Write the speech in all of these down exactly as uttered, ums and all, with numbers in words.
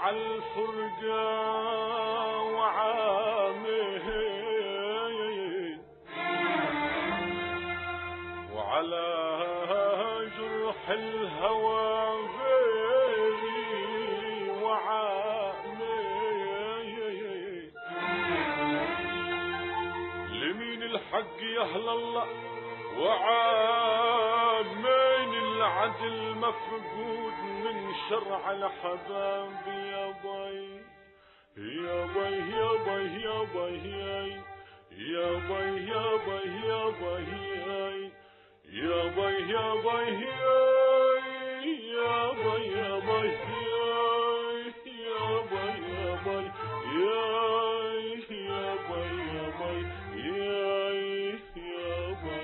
عالفرقة وعامين وعلى جرح الهوى غيري وعامين لمين الحق يهل الله وعامين العدل مفقود من شرع الحباب يا بي يا بي يا بي يا بي يا بي يا بي يا بي يا بي يا بي يا بي يا بي يا بي يا بي يا يا بي يا بي يا يا بي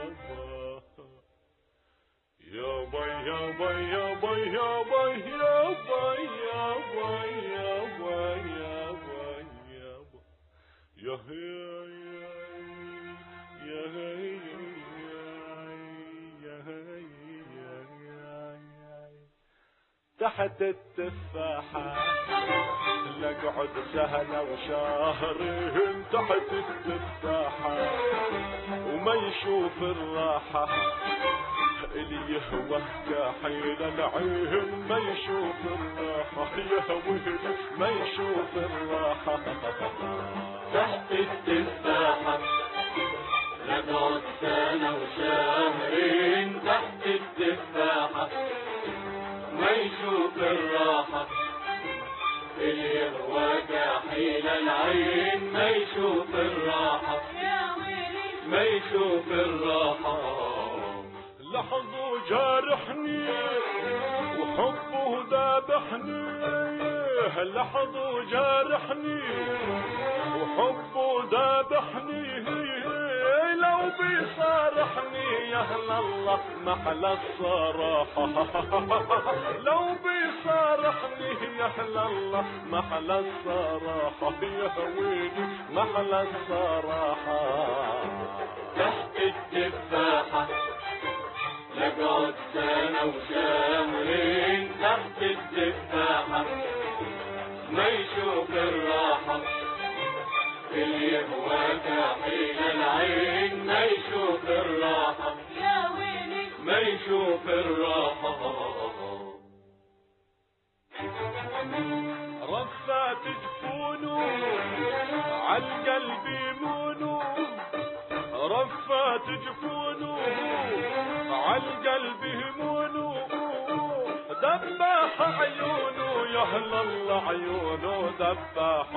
يا بي يا بي يا بي يا بي يا بي يا بي يا بي يا بي يا بي تحت التفاحة لقعد سهلة وشهرين تحت التفاحة وما يشوف الراحة اللي يهوى كحيل العين ما يشوف الراحة يهوي ما يشوف الراحة تحت التفاحة لقعد سنة وشهرين تحت التفاحة ما يشوف الراحة اللي يهوى كحيل العين ما يشوف الراحة ما يشوف الراحة لحظه جارحني وحبه ذابحني لحظه جارحني وحبه ذابحني لو بيصارحني يا اهل الله محلى الصراحة لو بيصارحني يا اهل الله محلى الصراحة يا ويلي محلى الصراحة تحت التفاحة لقعد سنة وشهرين تحت التفاحة ما يشوف الراحة اللي يهوى كحيل العين ما يشوف الراحة يا ويلي ما يشوف الراحة رفات جفونه عالقلب يمونه رفات جفونه عالقلب يمونه دباح عيونه يا اهل الله عيونه دباح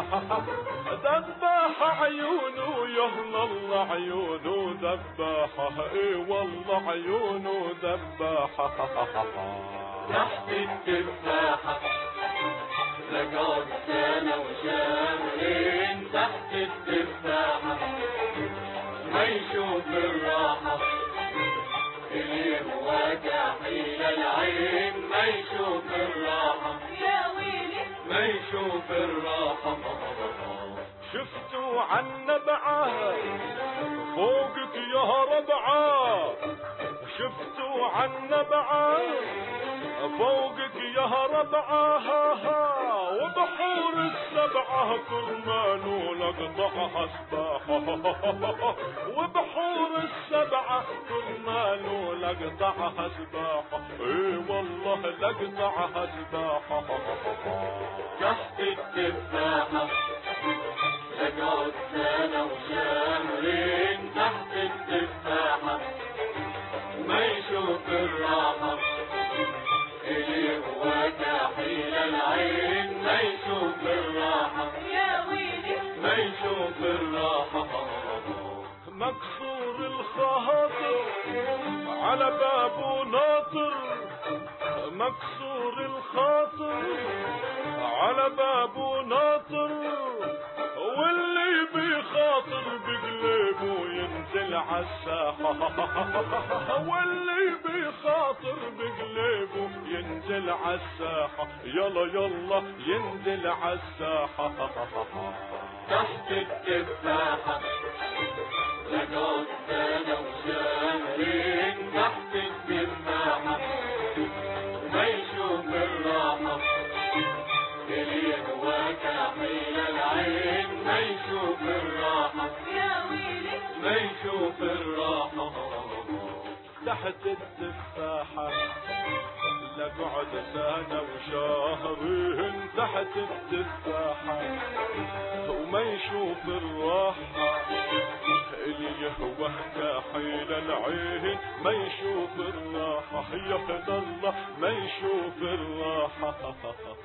دباح عيونه يا اهل الله عيونه دباح اي والله عيونه دباح تحت التفاحة لقعد سنة وشهرين تحت التفاحة ما يشوف الراحة اللي هو كحيل العين ما يشوف الراحة يا ويلي ما يشوف الراحة شفتوا عالنبعة فوقك يا ربعة شفتوا عالنبعة فوقك يا ربعة وبحور السبعة كرمانو لقطعها سباحة وبحور السبعة كرمانو لقطعها سباحة اي والله لقطعها سباحة تحت التفاحة لقعد سنة وشهرين تحت التفاحة ما يشوف الراحة اللي هو كحيل العين ما يشوف الراحة يا ويلي ما يشوف الراحة مكسور الخاطر على بابه ناطر مكسور الخاطر على بابه ناطر واللي بيخاطر بقلبه ينزل عالساحة واللي بيخاطر بقلبه ينزل عالساحة يلا يلا ينزل عالساحة تحت التفاحة لقعد سنة وشهرين تحت التفاحة ما يشوف الراحة كحيل العين ما يشوف الراحة يا ويلي ما يشوف الراحة تحت التفاحة لقعد سنة وشهرين تحت التفاحة وما يشوف الراحة اللي يهوى كحيل العين ما يشوف الراحة يا الله ما يشوف الراحة